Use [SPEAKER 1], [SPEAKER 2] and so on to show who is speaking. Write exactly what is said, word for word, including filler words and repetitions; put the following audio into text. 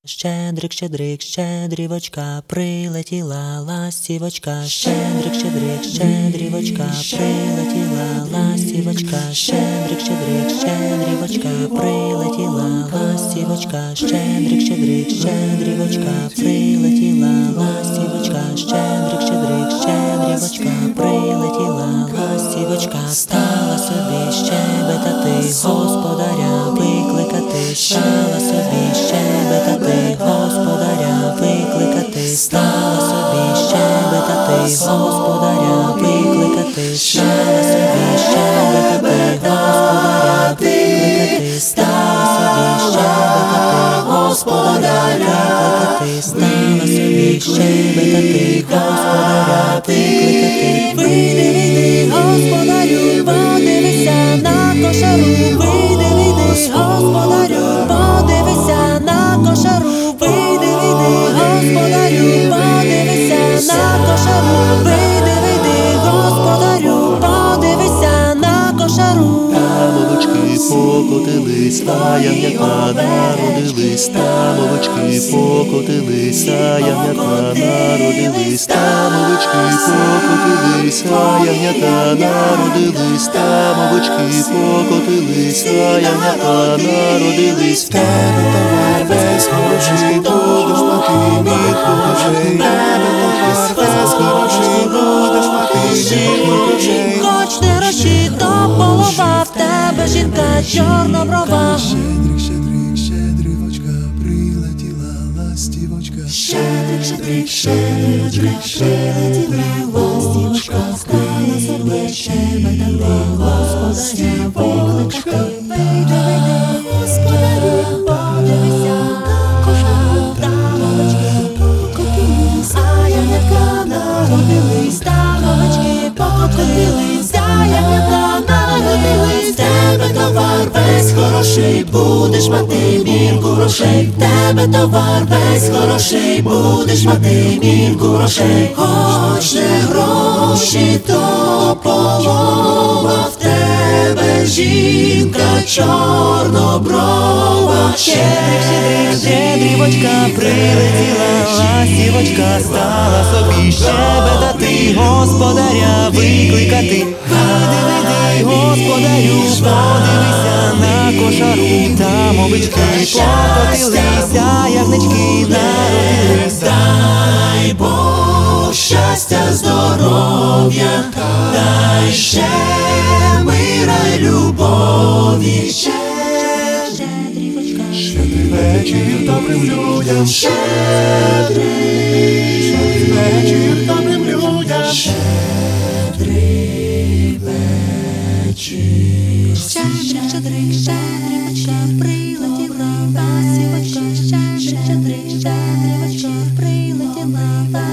[SPEAKER 1] Щедрик, щедрик, щедрівочка, прилетіла ластівочка. Щедрик, щедрик, щедрівочка, прилетіла ластівочка. Щедрик, щедрик, щедрівочка, прилетіла ластівочка. Щедрик, щедрик, щедрівочка, прилетіла ластівочка. Щедрик, щедрик, щедрівочка, прилетіла ластівочка. Стала собі щебетати, господаря викликати. Стала собі щебетати, господаря викликати. Стала собі щебетати, господаря викликати. Стала собі щебетати, господаря викликати. Стала собі щебетати, господаря викликати. Стала собі щебетати, господаря викликати. Вийди, вийди, господарю, подивися на кошару. Вийди, вийди, господарю, подивися на кошару. Вийди, вийди, господарю, подивися на кошару. Вийди, вийди, господарю, подивися на кошару.
[SPEAKER 2] Там овочки покотились, а ягнята народились. Там овочки покотились, а ягнята народились. Там овочки покотились, а ягнята народились. Там овочки покотились, а ягнята народились. В тебе товар весь хороший, будеш мати мір грошей. В тебе товар весь хороший, будеш мати мір грошей.
[SPEAKER 1] Хоч не гроші, то полова, в тебе жінка чорноброва.
[SPEAKER 3] Щедрик, щедрик, щедрівочка, прилетіла ластівочка.
[SPEAKER 1] Щедрик, щедрик, щедрик, прилетіла ластівочка. Стала собі щебетати, господаря викликати. Вийди, вийди, господарю, подивися на кошару. Там овочки покотились, а ягнятка народились. Там овочки покотились, а ягнятка народились. В тебе товар весь хороший, будеш мати мірку грошей. В тебе товар весь хороший, будеш мати мірку грошей. Хоч не гроші, то полова, в тебе жінка чорноброва. Щедрик, щедрівочка, прилетіла ластівочка. Стала собі щебетати, господаря викликати. Вийди, вийди, господарю, подивися на кошару. Там овечки покотилися, ягнички народились. Дай Бог щастя, здоров'я, дай ще мира й любові. Щедрівочка,
[SPEAKER 3] Щедрий вечір добрим людям.
[SPEAKER 1] щедрий,
[SPEAKER 3] Щедрий вечір добрим людям.
[SPEAKER 1] щедрий вечір. Щедрик, щедрик, щедрівочка, прилетіла ластівочка. Щедрик, щедрик, щедрівочка, прилетіла ластівочка.